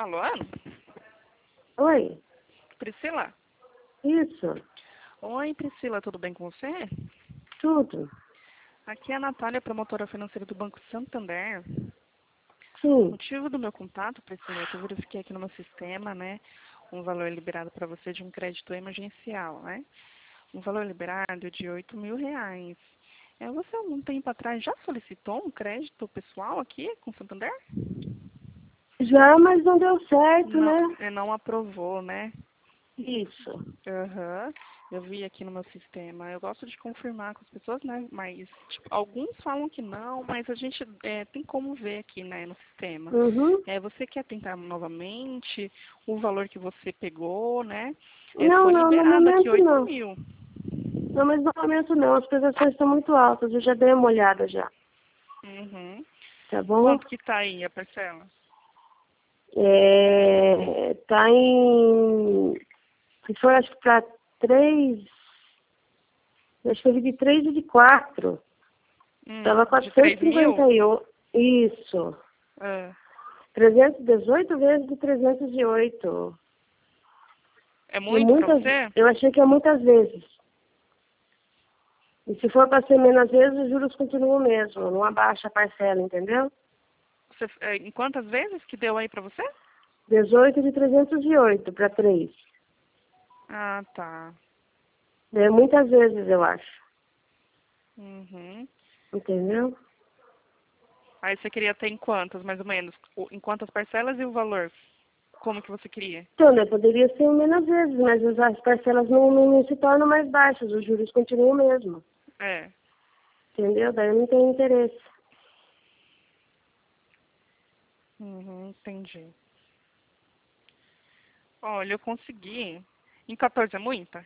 Alô, Ana? Oi, Priscila? isso, Oi, Priscila, tudo bem com você? tudo. Aqui é a Natália, promotora financeira do Banco Santander. O Sim, motivo do meu contato, Priscila, é que eu verifiquei aqui no meu sistema, né, um valor liberado para você de um crédito emergencial, né? Um valor liberado de R$ 8.000. Você, algum tempo atrás, já solicitou um crédito pessoal aqui com o Santander? já, mas não deu certo, Não, né? não aprovou, né? Isso. Aham, eu vi aqui no meu sistema. Eu gosto de confirmar com as pessoas, né? Mas tipo, alguns falam que não, mas a gente tem como ver aqui, né, no sistema. Uhum. Você quer tentar novamente o valor que você pegou, né? Não, Foi não, no liberado aqui momento oito não. mil. Não, mas no momento não, as prestações estão muito altas, eu já dei uma olhada já, Uhum. tá bom? Quanto que tá aí a parcela? Tá em, se for acho que pra 3, acho que eu vi de 3 e de 4. Tava De 3.000? 458, isso. Ah, 318 vezes de 308. é E muito pra muitas, você? eu achei que é muitas vezes. E se for para ser menos vezes, os juros continuam o mesmo, não abaixa a parcela, entendeu? Em quantas vezes que deu aí pra você? 18 de 308 para 3. Ah, tá. É muitas vezes, eu acho. Uhum. Entendeu? Aí você queria ter em quantas, mais ou menos? Em quantas parcelas e o valor? Como que você queria? Então, né, poderia ser menos vezes, mas as parcelas não se tornam mais baixas, os juros continuam o mesmo. É. Entendeu? Daí eu não tenho interesse. Uhum, entendi. Olha, eu consegui. Em 14 é muita?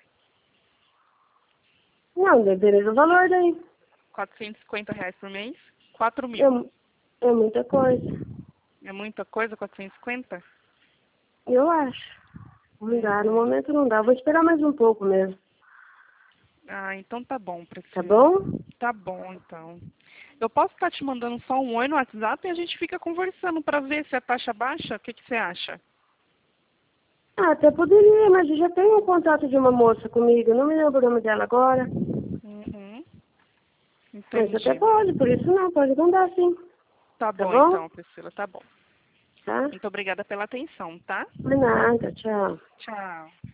Não, depende do valor daí. R$ 450 por mês? 4.000. É muita coisa. É muita coisa, 450? Eu acho. Não dá, no Uhum. momento não dá. Vou esperar mais um pouco mesmo. Ah, então tá bom, Tá Priscila. bom? Tá bom, então. Eu posso estar te mandando só um oi no WhatsApp e a gente fica conversando para ver se a taxa baixa? O que que você acha? Ah, até poderia, mas eu já tenho um contato de uma moça comigo, não me lembro o nome dela agora. Uhum. Mas até Entendi. pode, por isso não, pode mandar sim. Tá Tá bom, bom? então, Priscila, tá bom. Tá? Muito obrigada pela atenção, tá? De nada, tchau. Tchau.